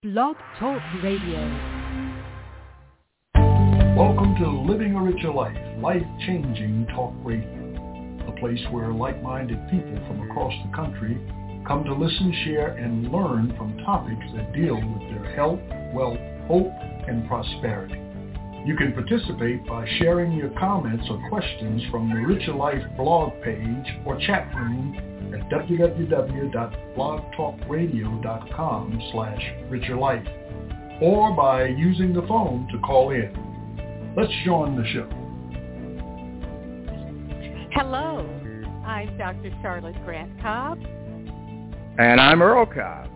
Blog Talk Radio. Welcome to Living a Richer Life, life-changing talk radio, a place where like-minded people from across the country come to listen, share, and learn from topics that deal with their health, wealth, hope, and prosperity. You can participate by sharing your comments or questions from the Richer Life blog page or chat room at www.blogtalkradio.com/richerlife, or by using the phone to call in. Let's join the show. Hello, I'm Dr. Charlotte Grant Cobb. And I'm Earl Cobb.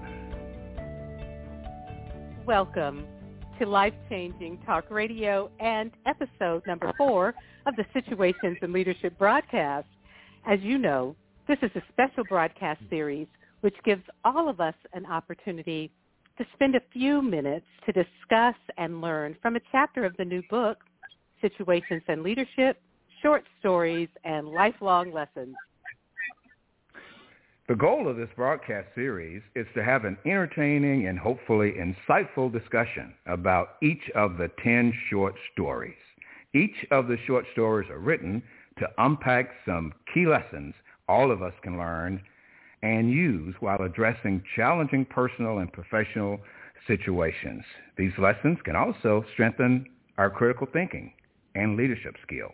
Welcome to Life-Changing Talk Radio and episode number 4 of the Situations in Leadership broadcast. As you know, this is a special broadcast series which gives all of us an opportunity to spend a few minutes to discuss and learn from a chapter of the new book, Situations in Leadership, Short Stories, and Lifelong Lessons. The goal of this broadcast series is to have an entertaining and hopefully insightful discussion about each of the 10 short stories. Each of the short stories are written to unpack some key lessons all of us can learn and use while addressing challenging personal and professional situations. These lessons can also strengthen our critical thinking and leadership skills.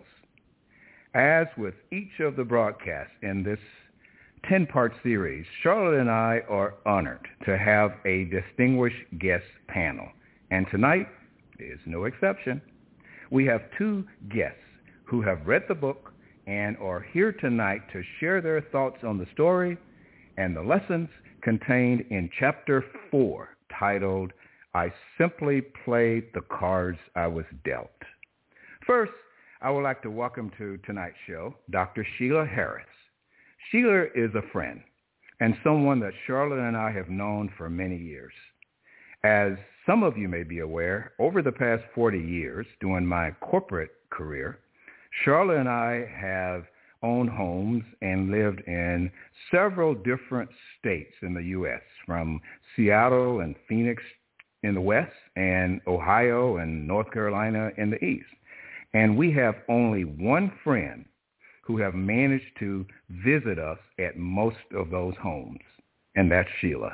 As with each of the broadcasts in this 10-part series, Charlotte and I are honored to have a distinguished guest panel, and tonight is no exception. We have 2 guests who have read the book and are here tonight to share their thoughts on the story and the lessons contained in Chapter 4, titled, I Simply Played the Cards I Was Dealt. First, I would like to welcome to tonight's show Dr. Sheila Harris. Sheila is a friend and someone that Charlotte and I have known for many years. As some of you may be aware, over the past 40 years, during my corporate career, Charlotte and I have owned homes and lived in several different states in the U.S., from Seattle and Phoenix in the west and Ohio and North Carolina in the east. And we have only one friend who have managed to visit us at most of those homes, and that's Sheila.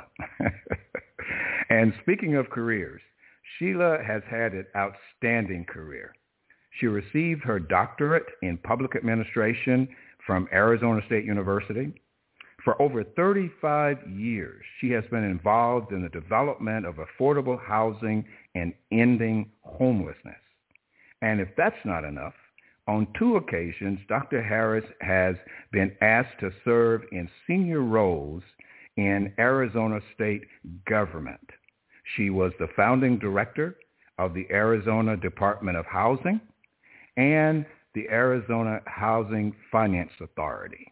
And speaking of careers, Sheila has had an outstanding career. She received her doctorate in public administration from Arizona State University. For over 35 years, she has been involved in the development of affordable housing and ending homelessness. And if that's not enough, on 2 occasions, Dr. Harris has been asked to serve in senior roles in Arizona state government. She was the founding director of the Arizona Department of Housing and the Arizona Housing Finance Authority.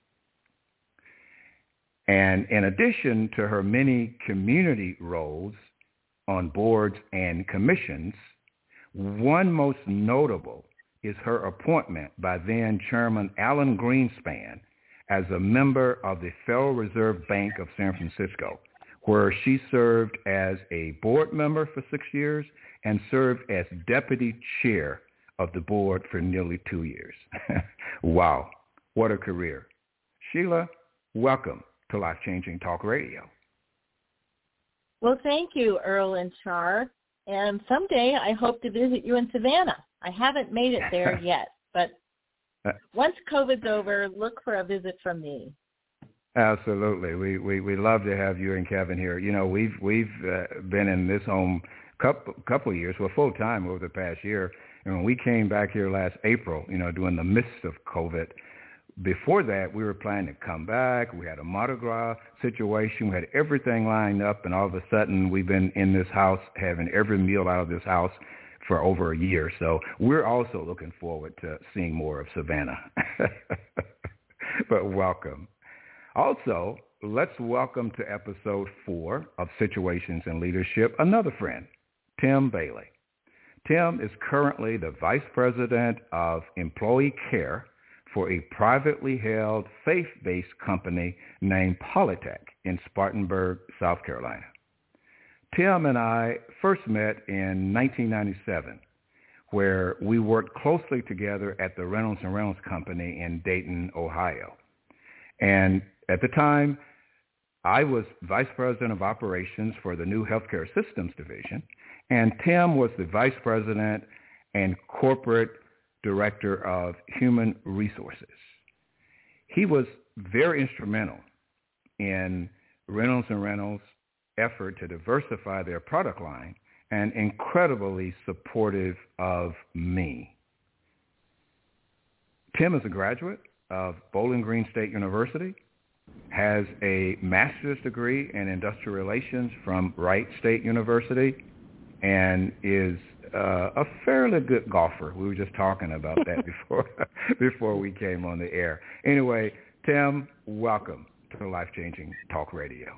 And in addition to her many community roles on boards and commissions, one most notable is her appointment by then Chairman Alan Greenspan as a member of the Federal Reserve Bank of San Francisco, where she served as a board member for 6 years and served as deputy chair of the board for nearly 2 years. Wow, what a career. Sheila, welcome to Life-Changing Talk Radio. Well, thank you, Earl and Char. And someday I hope to visit you in Savannah. I haven't made it there yet, but once COVID's over, look for a visit from me. Absolutely. We love to have you and Kevin here. You know, we've been in this home couple of years, well, full time over the past year. And when we came back here last April, you know, during the midst of COVID, before that, we were planning to come back. We had a Mardi Gras situation. We had everything lined up, and all of a sudden, we've been in this house having every meal out of this house for over a year. So we're also looking forward to seeing more of Savannah. But welcome. Also, let's welcome to episode 4 of Situations in Leadership another friend, Tim Bailey. Tim is currently the Vice President of Employee Care for a privately held faith-based company named Polytech in Spartanburg, South Carolina. Tim and I first met in 1997, where we worked closely together at the Reynolds & Reynolds Company in Dayton, Ohio. And at the time, I was Vice President of Operations for the new Healthcare Systems Division, and Tim was the Vice President and Corporate Director of Human Resources. He was very instrumental in Reynolds & Reynolds' effort to diversify their product line and incredibly supportive of me. Tim is a graduate of Bowling Green State University, has a master's degree in industrial relations from Wright State University, and is a fairly good golfer. We were just talking about that before we came on the air. Anyway, Tim, welcome to Life Changing Talk Radio.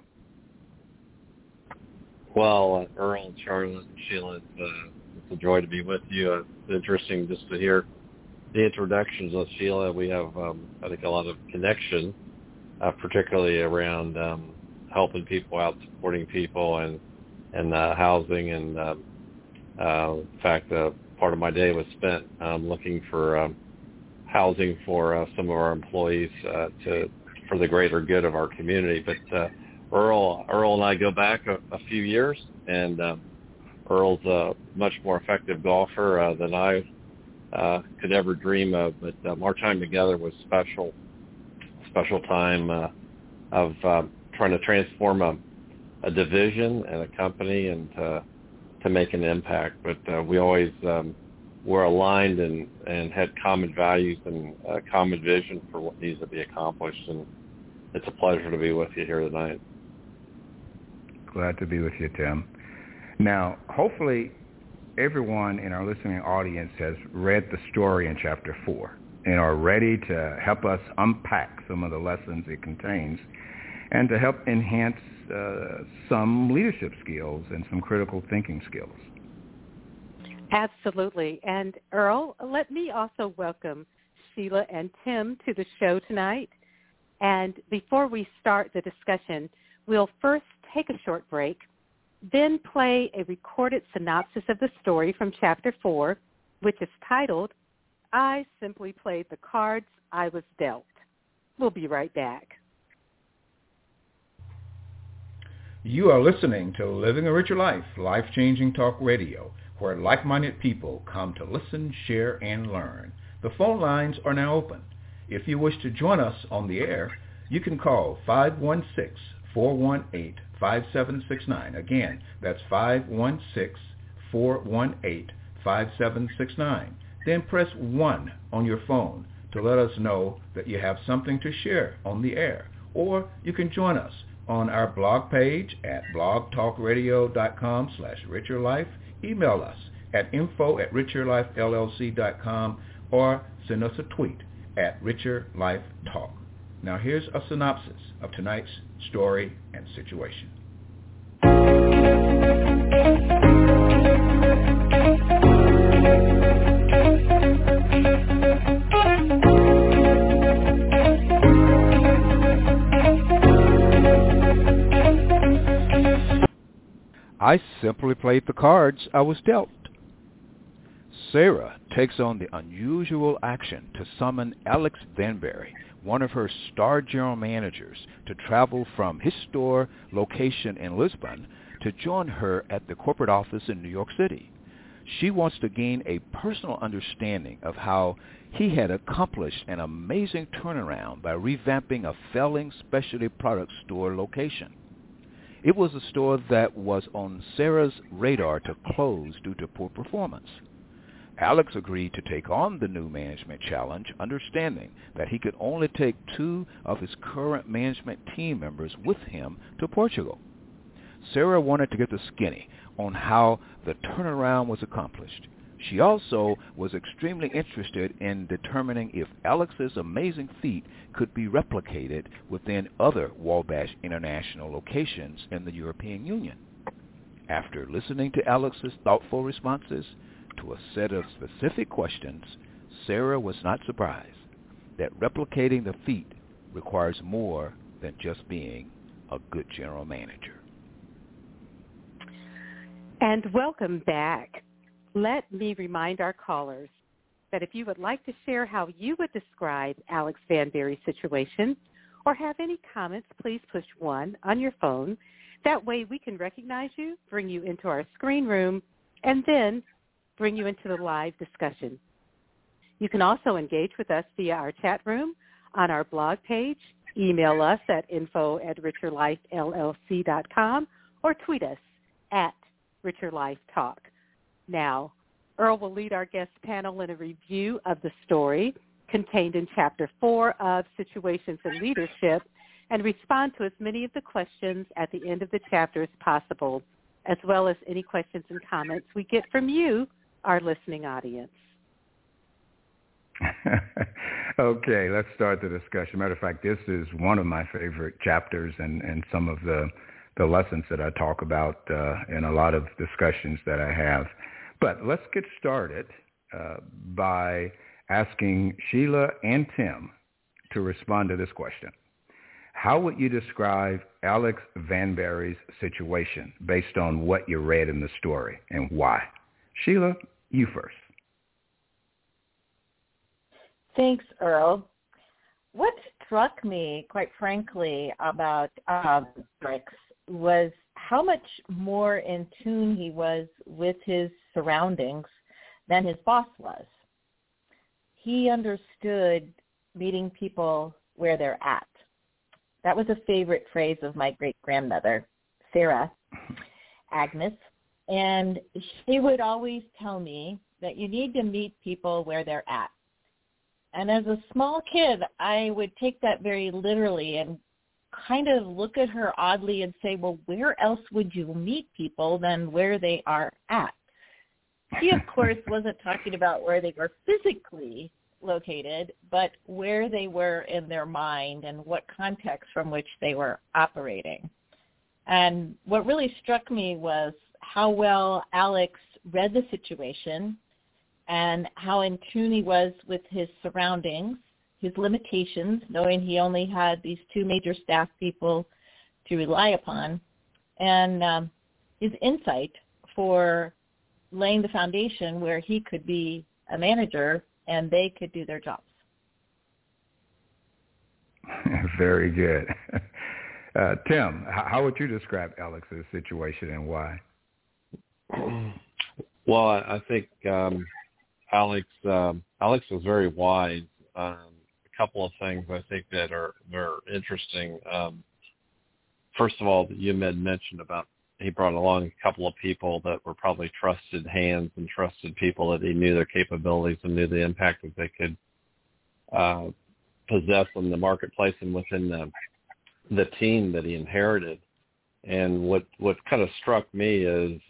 Well, Earl, Charlotte, and Sheila, it's a joy to be with you. It's interesting just to hear the introductions of Sheila. We have, I think, a lot of connection, particularly around helping people out, supporting people, and housing. And in fact, part of my day was spent looking for housing for some of our employees for the greater good of our community. But Earl and I go back a few years, and Earl's a much more effective golfer than I could ever dream of. But our time together was special time of trying to transform a division and a company and to make an impact. But we always were aligned and had common values and a common vision for what needs to be accomplished. And it's a pleasure to be with you here tonight. Glad to be with you, Tim. Now, hopefully everyone in our listening audience has read the story in Chapter 4 and are ready to help us unpack some of the lessons it contains and to help enhance some leadership skills and some critical thinking skills. Absolutely. And Earl, let me also welcome Sheila and Tim to the show tonight. And before we start the discussion, we'll first take a short break, then play a recorded synopsis of the story from Chapter 4, which is titled, I Simply Played the Cards I Was Dealt. We'll be right back. You are listening to Living a Richer Life, Life-Changing Talk Radio, where like-minded people come to listen, share, and learn. The phone lines are now open. If you wish to join us on the air, you can call 516-418-5769. Again, that's 516-418-5769. Then press 1 on your phone to let us know that you have something to share on the air. Or you can join us on our blog page at blogtalkradio.com/richerlife. Email us at info@richerlifellc.com or send us a tweet at richerlifetalk. Now here's a synopsis of tonight's story and situation. I simply played the cards I was dealt. Sarah takes on the unusual action to summon Alex Danbury, one of her star general managers, to travel from his store location in Lisbon to join her at the corporate office in New York City. She wants to gain a personal understanding of how he had accomplished an amazing turnaround by revamping a failing specialty product store location. It was a store that was on Sarah's radar to close due to poor performance. Alex agreed to take on the new management challenge, understanding that he could only take 2 of his current management team members with him to Portugal. Sarah wanted to get the skinny on how the turnaround was accomplished. She also was extremely interested in determining if Alex's amazing feat could be replicated within other Wabash International locations in the European Union. After listening to Alex's thoughtful responses to a set of specific questions, Sarah was not surprised that replicating the feat requires more than just being a good general manager. And welcome back. Let me remind our callers that if you would like to share how you would describe Alex Vanberry's situation or have any comments, please push 1 on your phone. That way we can recognize you, bring you into our screen room, and then bring you into the live discussion. You can also engage with us via our chat room on our blog page, email us at info@richerlifellc.com, or tweet us at RicherLifeTalk. Now, Earl will lead our guest panel in a review of the story contained in Chapter 4 of Situations in Leadership and respond to as many of the questions at the end of the chapter as possible, as well as any questions and comments we get from you, our listening audience. Okay, let's start the discussion. Matter of fact, this is one of my favorite chapters and some of the lessons that I talk about in a lot of discussions that I have. But let's get started by asking Sheila and Tim to respond to this question. How would you describe Alex Vanberry's situation based on what you read in the story, and why? Sheila, you first. Thanks, Earl. What struck me, quite frankly, about Alex was how much more in tune he was with his surroundings than his boss was. He understood meeting people where they're at. That was a favorite phrase of my great-grandmother, Sarah Agnes, and she would always tell me that you need to meet people where they're at. And as a small kid, I would take that very literally and kind of look at her oddly and say, well, where else would you meet people than where they are at? She, of course, wasn't talking about where they were physically located, but where they were in their mind and what context from which they were operating. And what really struck me was how well Alex read the situation and how in tune he was with his surroundings, his limitations, knowing he only had these 2 major staff people to rely upon, and his insight for laying the foundation where he could be a manager and they could do their jobs. Very good. Tim, how would you describe Alex's situation and why? Well, I think Alex was very wise. A couple of things I think that are interesting. First of all, you had mentioned about he brought along a couple of people that were probably trusted hands and trusted people that he knew their capabilities and knew the impact that they could possess in the marketplace and within the team that he inherited. And what kind of struck me is,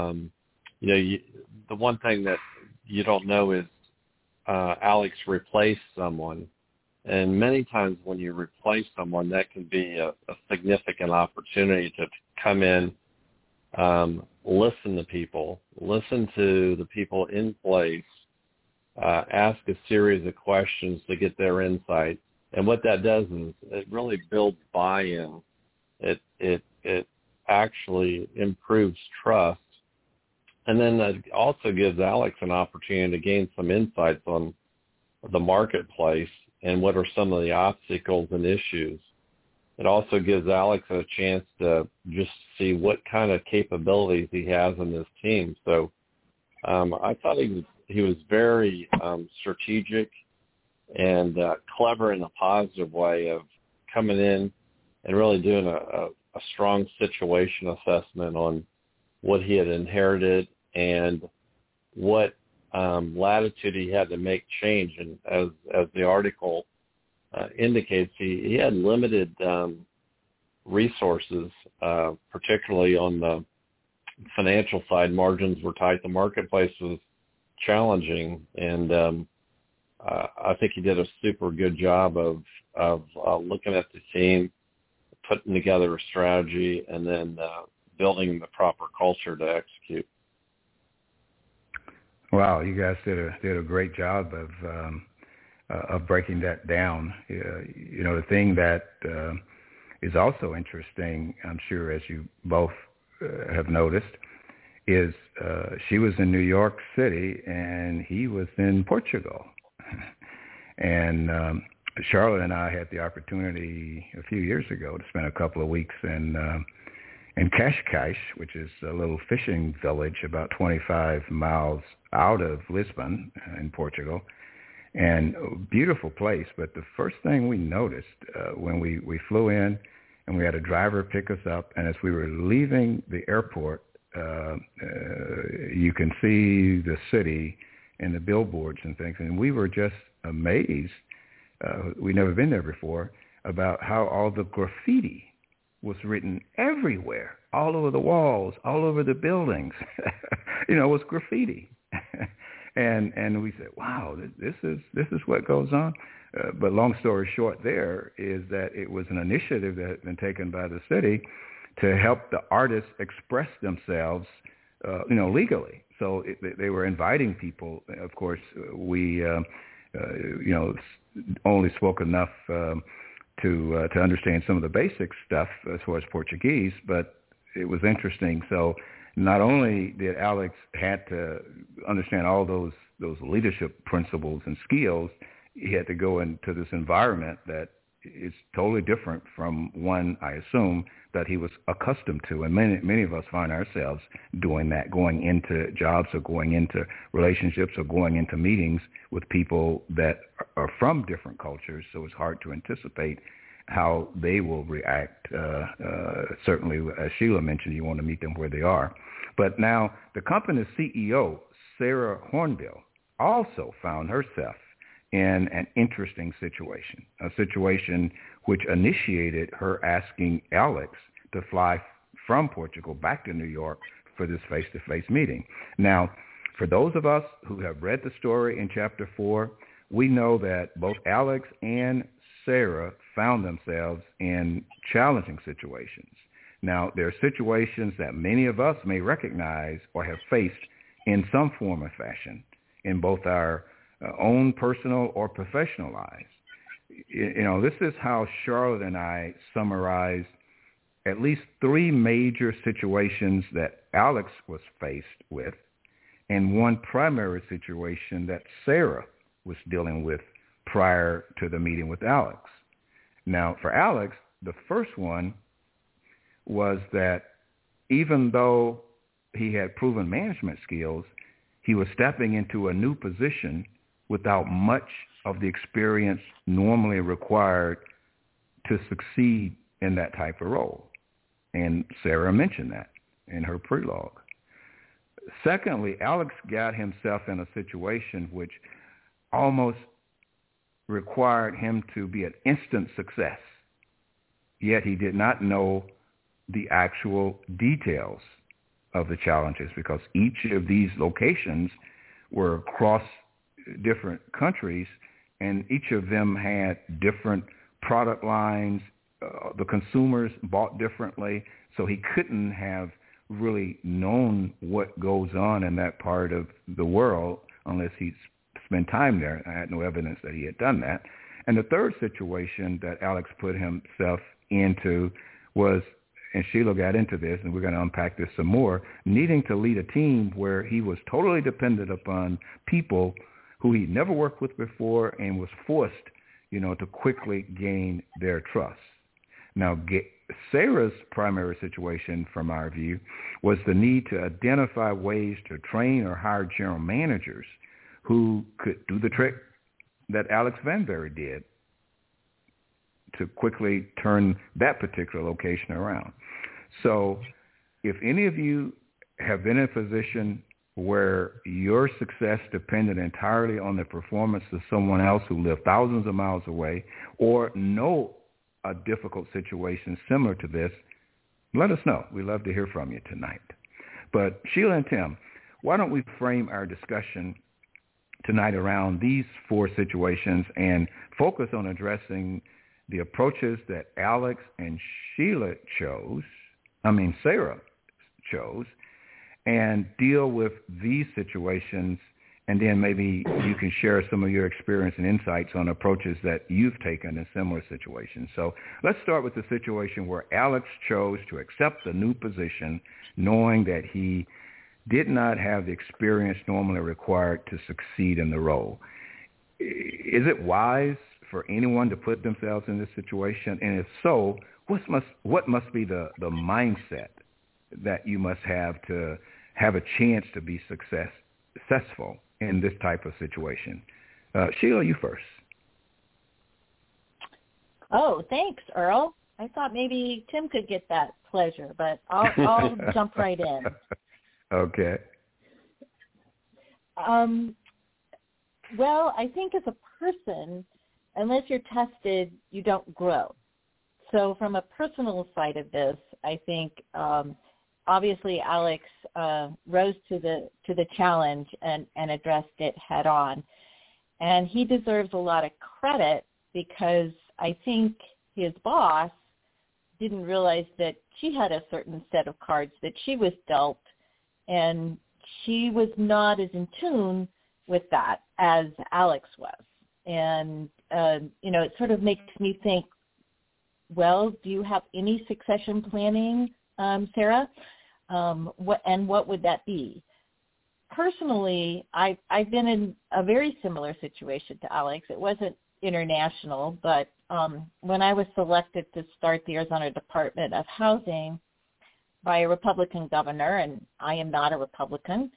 the one thing that you don't know is Alex replaced someone. And many times when you replace someone, that can be a significant opportunity to come in, listen to people, listen to the people in place, ask a series of questions to get their insight. And what that does is it really builds buy-in. It actually improves trust. And then that also gives Alex an opportunity to gain some insights on the marketplace and what are some of the obstacles and issues. It also gives Alex a chance to just see what kind of capabilities he has in this team. So I thought he was very strategic and clever in a positive way of coming in and really doing a strong situation assessment on what he had inherited and what latitude he had to make change. And as the article indicates, he had limited resources, particularly on the financial side. Margins were tight. The marketplace was challenging, and I think he did a super good job of looking at the team, putting together a strategy, and then building the proper culture to execute. Wow, you guys did a great job of breaking that down. The thing that is also interesting, I'm sure, as you both have noticed, is she was in New York City and he was in Portugal. And Charlotte and I had the opportunity a few years ago to spend a couple of weeks in Cascais, which is a little fishing village about 25 miles out of Lisbon in Portugal. And a beautiful place. But the first thing we noticed when we flew in and we had a driver pick us up, and as we were leaving the airport, you can see the city and the billboards and things. And we were just amazed. We'd never been there before, about how all the graffiti was written everywhere, all over the walls, all over the buildings. It was graffiti. And we said, wow, this is what goes on. But long story short there is that it was an initiative that had been taken by the city to help the artists express themselves, legally. So they were inviting people. Of course, we, only spoke enough to understand some of the basic stuff as far as Portuguese, but it was interesting. So not only did Alex had to understand all those leadership principles and skills, he had to go into this environment that is totally different from one, I assume, that he was accustomed to. And many of us find ourselves doing that, going into jobs or going into relationships or going into meetings with people that are from different cultures. So it's hard to anticipate how they will react. Certainly, as Sheila mentioned, you want to meet them where they are. But now the company's CEO, Sarah Hornbill, also found herself in an interesting situation, a situation which initiated her asking Alex to fly from Portugal back to New York for this face-to-face meeting. Now, for those of us who have read the story in Chapter 4, we know that both Alex and Sarah found themselves in challenging situations. Now, there are situations that many of us may recognize or have faced in some form or fashion in both our own personal or professional lives. This is how Charlotte and I summarized at least 3 major situations that Alex was faced with and one primary situation that Sarah was dealing with prior to the meeting with Alex. Now, for Alex, the first one was that even though he had proven management skills, he was stepping into a new position without much of the experience normally required to succeed in that type of role. And Sarah mentioned that in her prelogue. Secondly, Alex got himself in a situation which almost required him to be an instant success, yet he did not know the actual details of the challenges because each of these locations were across different countries and each of them had different product lines. The consumers bought differently, so he couldn't have really known what goes on in that part of the world unless he'd spent time there. I had no evidence that he had done that. And the third situation that Alex put himself into was, and Sheila got into this, and we're going to unpack this some more, needing to lead a team where he was totally dependent upon people who he'd never worked with before and was forced, to quickly gain their trust. Now, Sarah's primary situation, from our view, was the need to identify ways to train or hire general managers who could do the trick that Alex Vanberry did to quickly turn that particular location around. So if any of you have been in a position where your success depended entirely on the performance of someone else who lived thousands of miles away, or know a difficult situation similar to this, let us know. We'd love to hear from you tonight. But Sheila and Tim, why don't we frame our discussion tonight around these 4 situations and focus on addressing the approaches that Alex and Sarah chose, and deal with these situations, and then maybe you can share some of your experience and insights on approaches that you've taken in similar situations. So let's start with the situation where Alex chose to accept the new position, knowing that he did not have the experience normally required to succeed in the role. Is it wise for anyone to put themselves in this situation? And if so, what must be the mindset that you must have to have a chance to be successful in this type of situation? Sheila, you first. Oh, thanks, Earl. I thought maybe Tim could get that pleasure, but I'll jump right in. Okay. Well, I think as a person, unless you're tested, you don't grow. So from a personal side of this, I think obviously Alex rose to the challenge and addressed it head on. And he deserves a lot of credit because I think his boss didn't realize that she had a certain set of cards that she was dealt, and she was not as in tune with that as Alex was. And, it sort of makes me think, well, do you have any succession planning, Sarah? What would that be? Personally, I've been in a very similar situation to Alex. It wasn't international, but when I was selected to start the Arizona Department of Housing by a Republican governor, and I am not a Republican,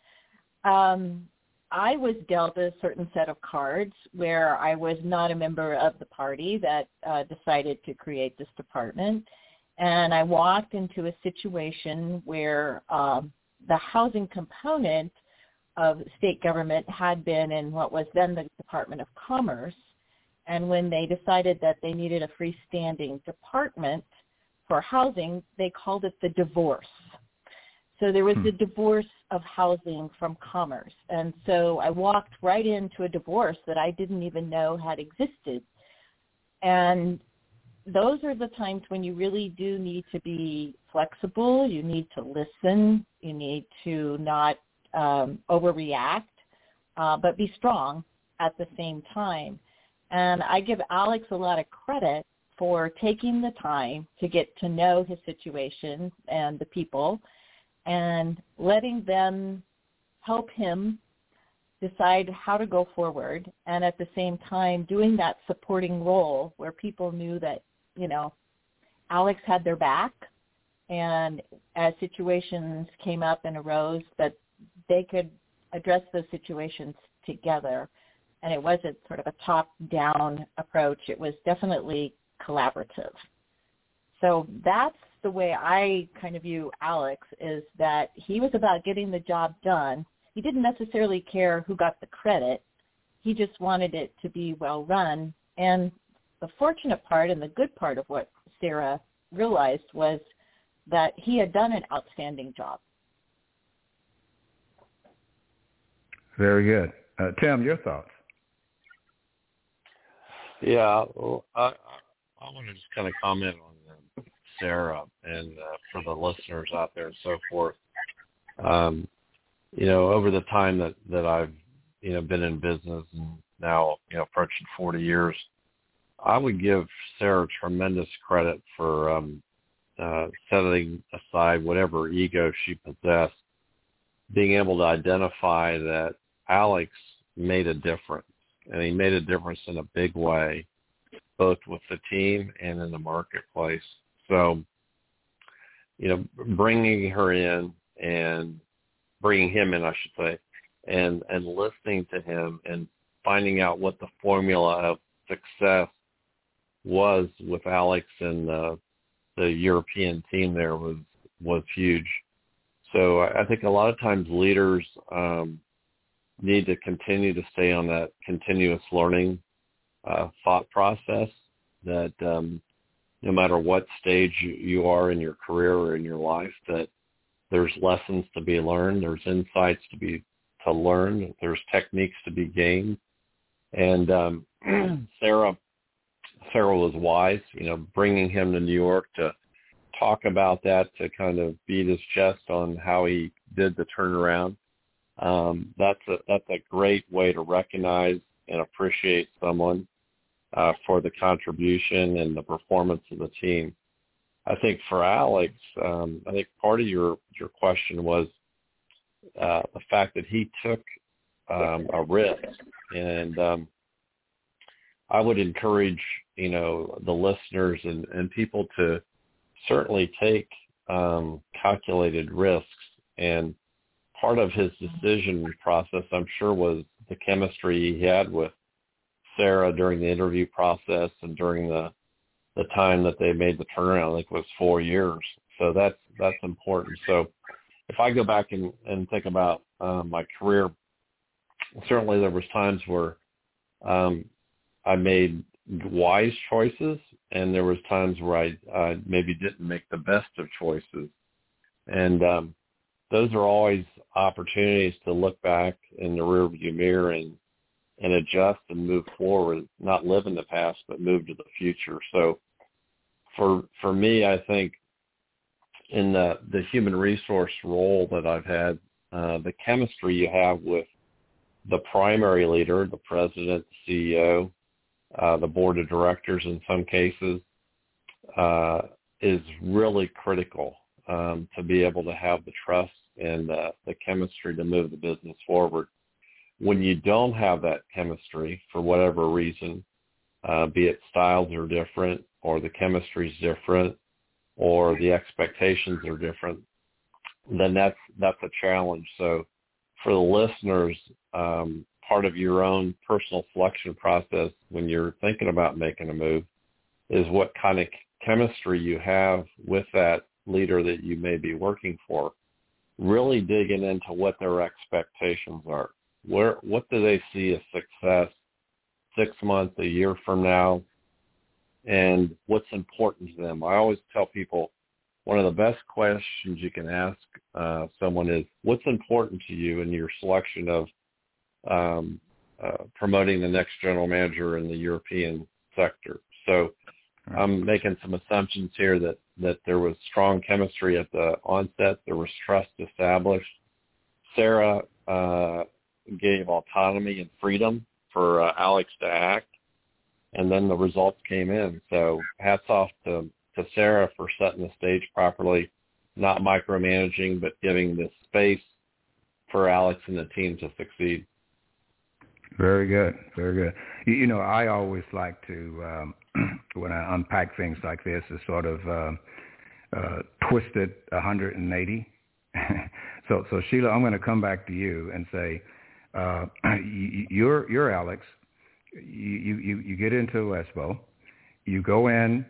I was dealt a certain set of cards where I was not a member of the party that decided to create this department. And I walked into a situation where the housing component of state government had been in what was then the Department of Commerce. And when they decided that they needed a freestanding department for housing, they called it the divorce. So there was the divorce of housing from commerce. And so I walked right into a divorce that I didn't even know had existed. And those are the times when you really do need to be flexible. You need to listen. You need to not overreact, but be strong at the same time. And I give Alex a lot of credit for taking the time to get to know his situation and the people and letting them help him decide how to go forward, and at the same time doing that supporting role where people knew that, Alex had their back, and as situations came up and arose, that they could address those situations together. And it wasn't sort of a top-down approach. It was definitely collaborative. So that's the way I kind of view Alex, is that he was about getting the job done. He didn't necessarily care who got the credit. He just wanted it to be well run. And the fortunate part and the good part of what Sarah realized was that he had done an outstanding job. Very good. Tim, your thoughts? Yeah, well, I want to just kind of comment on Sarah and for the listeners out there and so forth. Over the time that I've, been in business and now, approaching 40 years, I would give Sarah tremendous credit for setting aside whatever ego she possessed, being able to identify that Alex made a difference. And he made a difference in a big way, both with the team and in the marketplace. So, bringing her in and bringing him in, I should say, and listening to him and finding out what the formula of success was with Alex and the European team there was huge. So I think a lot of times leaders need to continue to stay on that continuous learning thought process, that no matter what stage you are in your career or in your life, that there's lessons to be learned, there's insights to learn, there's techniques to be gained. And Sarah was wise, bringing him to New York to talk about that, to kind of beat his chest on how he did the turnaround. That's a great way to recognize and appreciate someone for the contribution and the performance of the team. I think for Alex, I think part of your question was, the fact that he took a risk. And I would encourage, the listeners and people to certainly take calculated risks. And part of his decision process, I'm sure, was the chemistry he had with Sarah during the interview process and during the time that they made the turnaround. I think it was 4 years. So that's important. So if I go back and think about my career, certainly there was times where I made wise choices, and there was times where I maybe didn't make the best of choices. And those are always opportunities to look back in the rearview mirror and adjust and move forward, not live in the past, but move to the future. So for me, I think in the human resource role that I've had, the chemistry you have with the primary leader, the president, the CEO, the board of directors in some cases, is really critical to be able to have the trust and the chemistry to move the business forward. When you don't have that chemistry for whatever reason, be it styles are different or the chemistry is different or the expectations are different, then that's a challenge. So for the listeners, part of your own personal selection process when you're thinking about making a move is what kind of chemistry you have with that leader that you may be working for. Really digging into what their expectations are. What do they see as success 6 months, a year from now, and what's important to them? I always tell people one of the best questions you can ask someone is, what's important to you in your selection of promoting the next general manager in the European sector? So I'm making some assumptions here that there was strong chemistry at the onset. There was trust established. Sarah gave autonomy and freedom for Alex to act, and then the results came in. So hats off to Sarah for setting the stage properly, not micromanaging, but giving the space for Alex and the team to succeed. Very good. Very good. I always like to, when I unpack things like this, is sort of twist it 180. So Sheila, I'm going to come back to you and say, you're Alex. You get into Espo. You go in,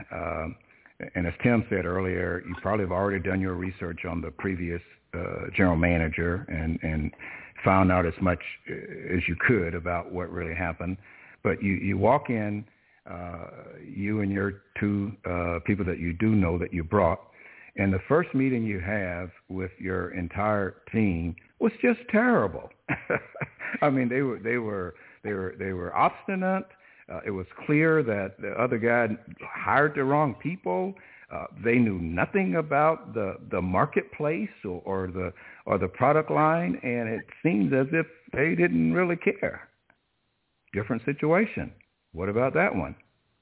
and as Tim said earlier, you probably have already done your research on the previous general manager and found out as much as you could about what really happened. But you walk in, you and your two people that you do know that you brought, and the first meeting you have with your entire team was just terrible. I mean, they were obstinate. It was clear that the other guy hired the wrong people. They knew nothing about the marketplace or the product line, and it seems as if they didn't really care. Different situation. What about that one?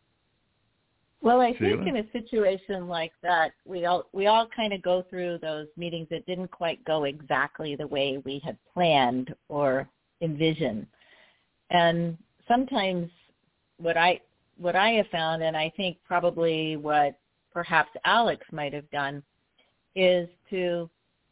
Well, I think in a situation like that, we all kind of go through those meetings that didn't quite go exactly the way we had planned or envisioned. And sometimes what I have found, and I think probably what perhaps Alex might have done, is to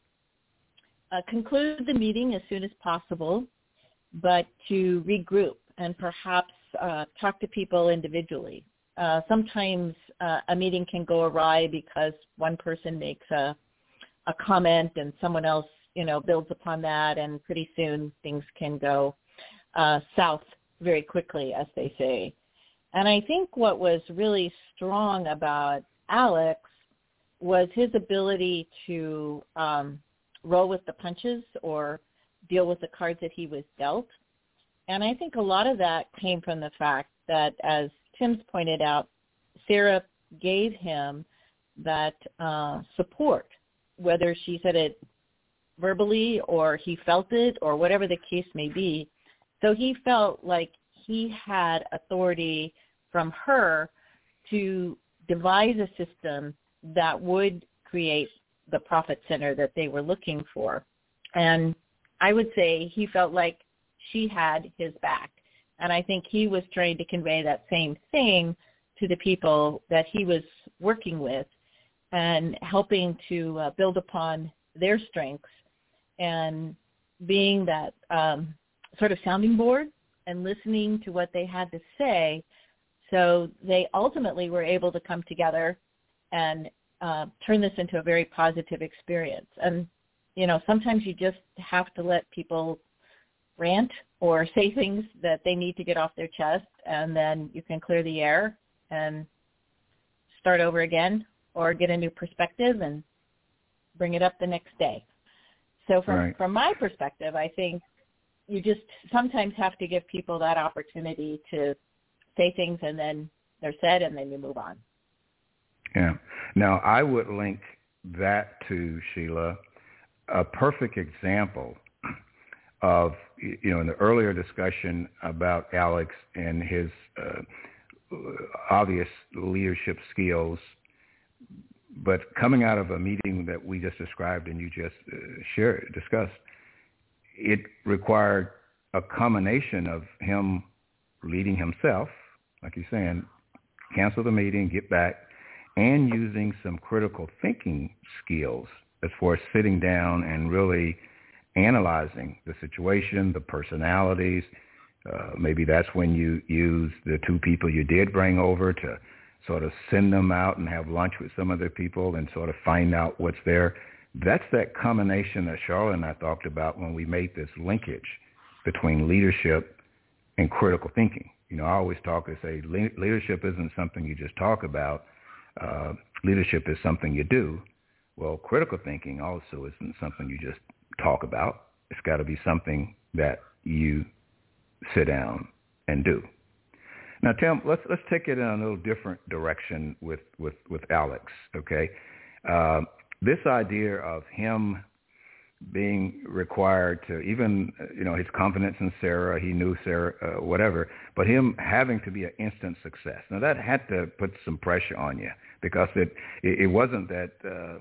conclude the meeting as soon as possible, but to regroup and perhaps talk to people individually. Sometimes a meeting can go awry because one person makes a comment and someone else, builds upon that, and pretty soon things can go south very quickly, as they say. And I think what was really strong about Alex was his ability to roll with the punches or deal with the cards that he was dealt. And I think a lot of that came from the fact that, as Tim's pointed out, Sarah gave him that support, whether she said it verbally or he felt it or whatever the case may be. So he felt like he had authority from her to devise a system that would create the profit center that they were looking for. And I would say he felt like she had his back. And I think he was trying to convey that same thing to the people that he was working with and helping to build upon their strengths and being that sort of sounding board and listening to what they had to say. So they ultimately were able to come together and turn this into a very positive experience. And, sometimes you just have to let people rant or say things that they need to get off their chest, and then you can clear the air and start over again or get a new perspective and bring it up the next day. So from my perspective, I think you just sometimes have to give people that opportunity to say things, and then they're said, and then you move on. Yeah. Now, I would link that to, Sheila, a perfect example of, in the earlier discussion about Alex and his obvious leadership skills, but coming out of a meeting that we just described and you just discussed, it required a combination of him leading himself, like you're saying, cancel the meeting, get back, and using some critical thinking skills as far as sitting down and really analyzing the situation, the personalities. Maybe that's when you use the two people you did bring over to sort of send them out and have lunch with some of the people and sort of find out what's there. That's that combination that Charlotte and I talked about when we made this linkage between leadership and critical thinking. I always talk and say leadership isn't something you just talk about. Leadership is something you do. Well, critical thinking also isn't something you just talk about. It's got to be something that you sit down and do. Now, Tim, let's take it in a little different direction with Alex, okay? This idea of him being required to even, his confidence in Sarah, he knew Sarah, whatever, but him having to be an instant success. Now, that had to put some pressure on you because it wasn't that,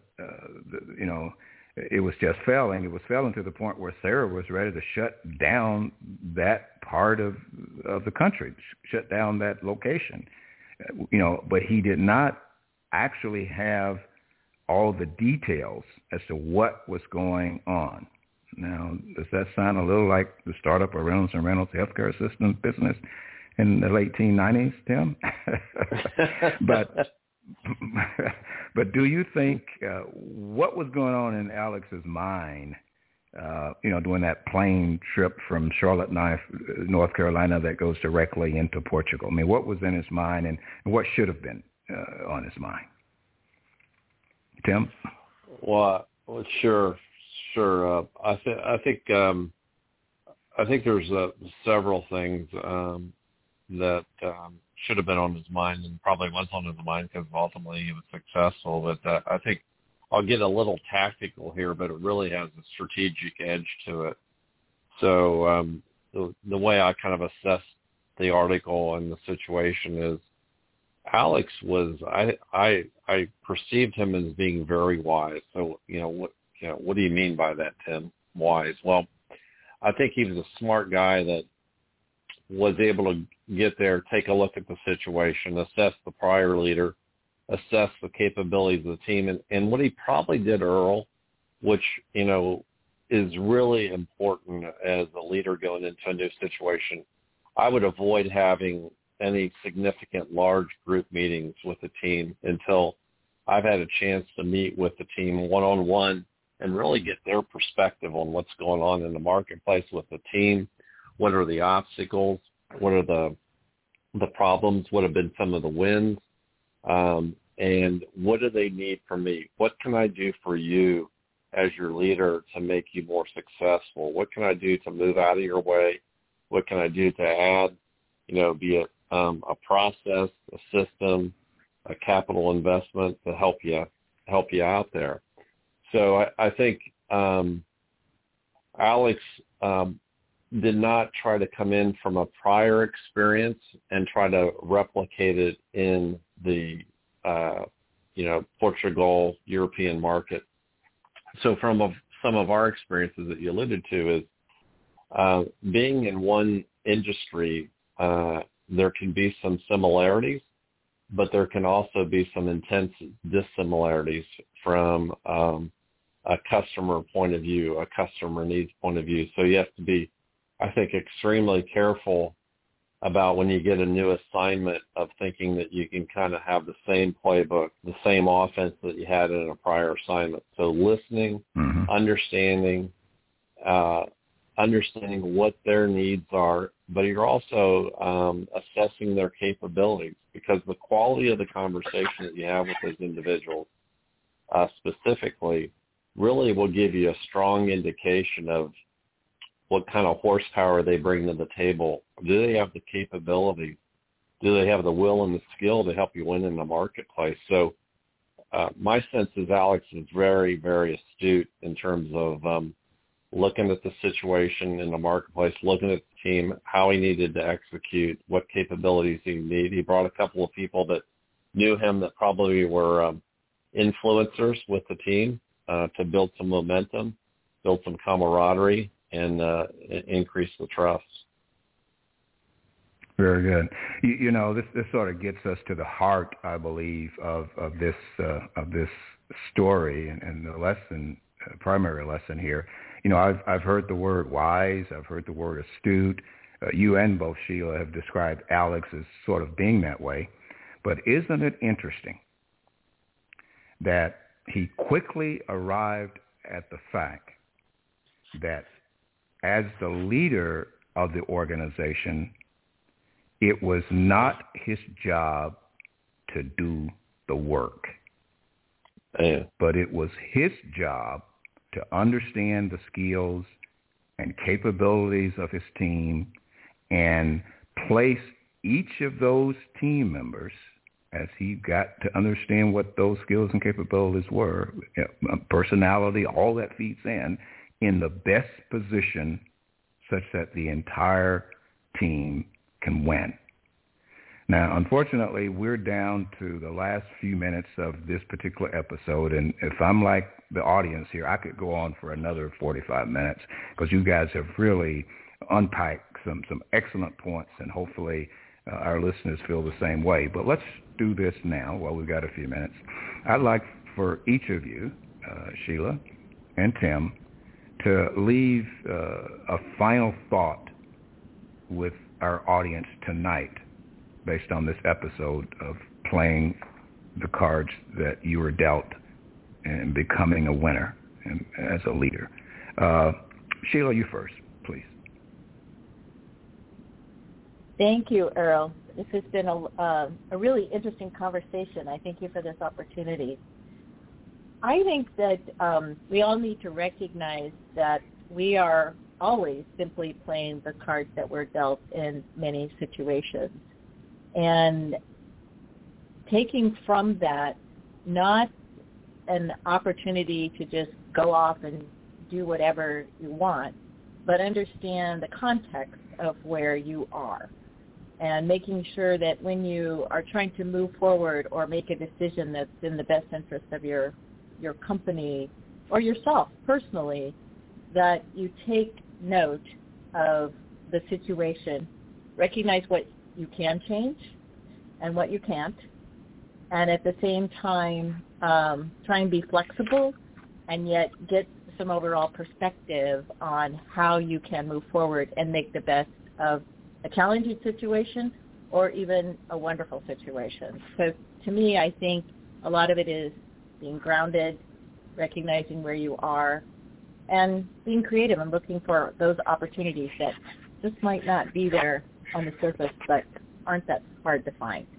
it was just failing. It was failing to the point where Sarah was ready to shut down that part of the country, shut down that location, but he did not actually have all the details as to what was going on. Now, does that sound a little like the startup of Reynolds and Reynolds healthcare system business in the late 1890s, Tim? But do you think what was going on in Alex's mind, during that plane trip from Charlotte, North Carolina that goes directly into Portugal? I mean, what was in his mind and what should have been on his mind? Tim? Well, sure. I think there's several things that should have been on his mind and probably was on his mind because ultimately he was successful. But I think I'll get a little tactical here, but it really has a strategic edge to it. So the way I kind of assess the article and the situation is Alex was I perceived him as being very wise. So what do you mean by that, Tim? Wise? Well, I think he was a smart guy that was able to get there, take a look at the situation, assess the prior leader, assess the capabilities of the team, and what he probably did, Earl, which is really important as a leader going into a new situation. I would avoid having any significant large group meetings with the team until I've had a chance to meet with the team one-on-one and really get their perspective on what's going on in the marketplace with the team. What are the obstacles? What are the problems? What have been some of the wins? And what do they need from me? What can I do for you as your leader to make you more successful? What can I do to move out of your way? What can I do to add, be it a process, a system, a capital investment to help you out there? So I think Alex did not try to come in from a prior experience and try to replicate it in the Portugal European market. So from some of our experiences that you alluded to is being in one industry, there can be some similarities, but there can also be some intense dissimilarities from a customer point of view, a customer needs point of view. So you have to be, I think, extremely careful about when you get a new assignment of thinking that you can kind of have the same playbook, the same offense that you had in a prior assignment. So listening, understanding what their needs are, but you're also assessing their capabilities, because the quality of the conversation that you have with those individuals specifically really will give you a strong indication of what kind of horsepower they bring to the table. Do they have the capability? Do they have the will and the skill to help you win in the marketplace? So my sense is Alex is very, very astute in terms of looking at the situation in the marketplace, looking at the team, how he needed to execute, what capabilities he needed. He brought a couple of people that knew him that probably were influencers with the team to build some momentum, build some camaraderie, and increase the trust. Very good. You know, this sort of gets us to the heart, I believe, of this story and the lesson, primary lesson here. You know, I've heard the word wise. I've heard the word astute. You and both Sheila have described Alex as sort of being that way. But isn't it interesting that he quickly arrived at the fact that as the leader of the organization, it was not his job to do the work, but it was his job to understand the skills and capabilities of his team and place each of those team members, as he got to understand what those skills and capabilities were, personality, all that feeds in the best position such that the entire team can win. Now, unfortunately, we're down to the last few minutes of this particular episode, and if I'm like the audience here, I could go on for another 45 minutes because you guys have really unpacked some excellent points, and hopefully our listeners feel the same way. But let's do this now while we've got a few minutes. I'd like for each of you, Sheila and Tim, to leave a final thought with our audience tonight based on this episode of playing the cards that you were dealt and becoming a winner and as a leader. Sheila, you first, please. Thank you, Earl. This has been a really interesting conversation. I thank you for this opportunity. I think that we all need to recognize that we are always simply playing the cards that we're dealt in many situations. And taking from that, not an opportunity to just go off and do whatever you want, but understand the context of where you are. And making sure that when you are trying to move forward or make a decision that's in the best interest of your company or yourself personally, that you take note of the situation, recognize what you can change and what you can't, and at the same time try and be flexible and yet get some overall perspective on how you can move forward and make the best of a challenging situation or even a wonderful situation. So to me, I think a lot of it is being grounded, recognizing where you are, and being creative and looking for those opportunities that just might not be there on the surface but aren't that hard to find.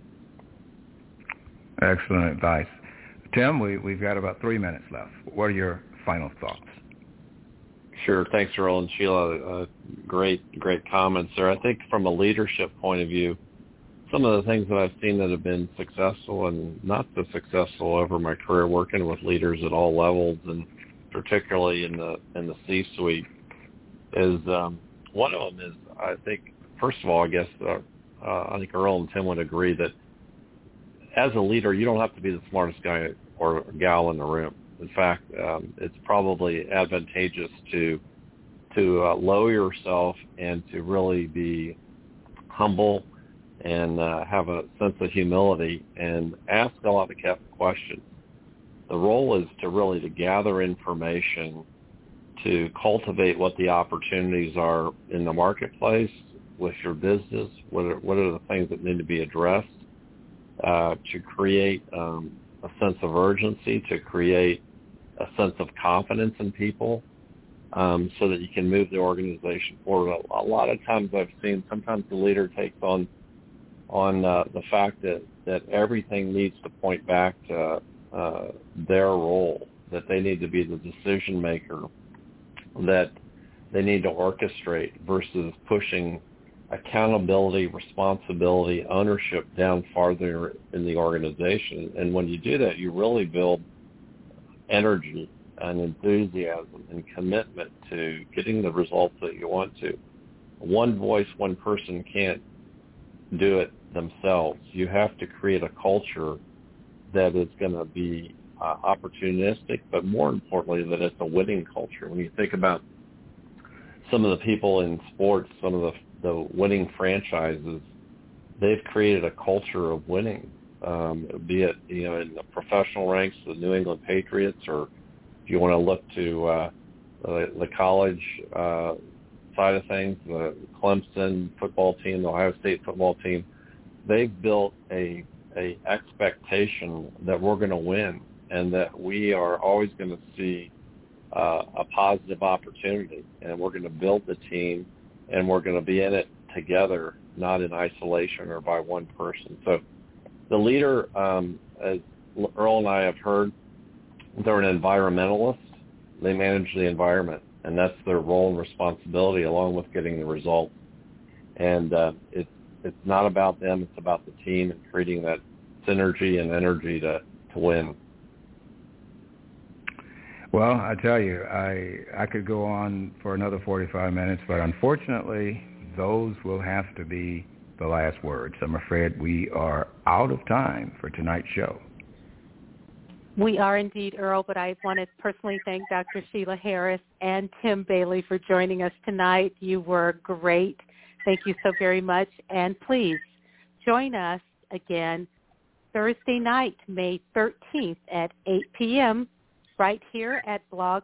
Excellent advice. Tim, we've got about 3 minutes left. What are your final thoughts? Sure. Thanks, Earl and Sheila. Great comments there. I think from a leadership point of view, some of the things that I've seen that have been successful and not so successful over my career working with leaders at all levels, and particularly in the C-suite, is one of them is, I think, first of all, I guess I think Earl and Tim would agree that as a leader, you don't have to be the smartest guy or gal in the room. In fact, it's probably advantageous to lower yourself and to really be humble and have a sense of humility and ask a lot of questions. The role is to gather information, to cultivate what the opportunities are in the marketplace with your business, what are the things that need to be addressed, to create a sense of urgency, to create a sense of confidence in people, so that you can move the organization forward. A lot of times I've seen sometimes the leader takes on the fact that everything needs to point back to their role, that they need to be the decision maker, that they need to orchestrate versus pushing accountability, responsibility, ownership down farther in the organization. And when you do that, you really build energy and enthusiasm and commitment to getting the results that you want to. One voice, one person can't do it themselves. You have to create a culture that is going to be opportunistic, but more importantly, that it's a winning culture. When you think about some of the people in sports, some of the winning franchises, they've created a culture of winning, be it in the professional ranks, the New England Patriots, or if you want to look to the college side of things, the Clemson football team, the Ohio State football team, they've built a expectation that we're going to win and that we are always going to see a positive opportunity, and we're going to build the team, and we're going to be in it together, not in isolation or by one person. So the leader, as Earl and I have heard, they're an environmentalist. They manage the environment, and that's their role and responsibility along with getting the results. And it's not about them, it's about the team and creating that synergy and energy to win. Well, I tell you, I could go on for another 45 minutes, but unfortunately, those will have to be the last words. I'm afraid we are out of time for tonight's show. We are indeed, Earl, but I want to personally thank Dr. Sheila Harris and Tim Bailey for joining us tonight. You were great. Thank you so very much. And please join us again Thursday night, May 13th at 8 p.m., right here at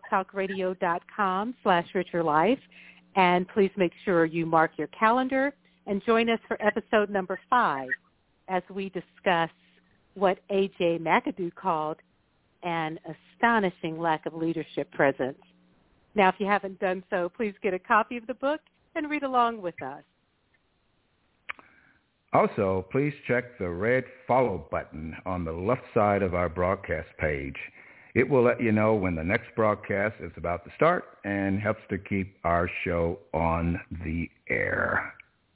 blogtalkradio.com/richyourlife. And please make sure you mark your calendar and join us for episode number 5 as we discuss what A.J. McAdoo called an astonishing lack of leadership presence. Now, if you haven't done so, please get a copy of the book and read along with us. Also, please check the red follow button on the left side of our broadcast page. It will let you know when the next broadcast is about to start and helps to keep our show on the air.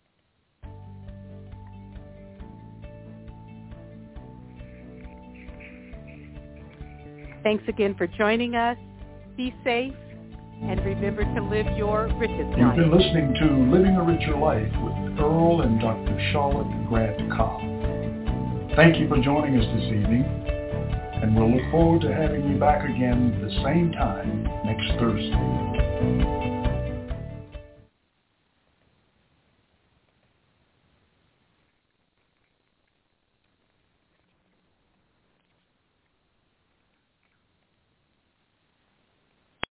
Thanks again for joining us. Be safe and remember to live your richest life. You've been listening to Living a Richer Life with Earl and Dr. Charlotte Grant Cobb. Thank you for joining us this evening, and we'll look forward to having you back again the same time next Thursday.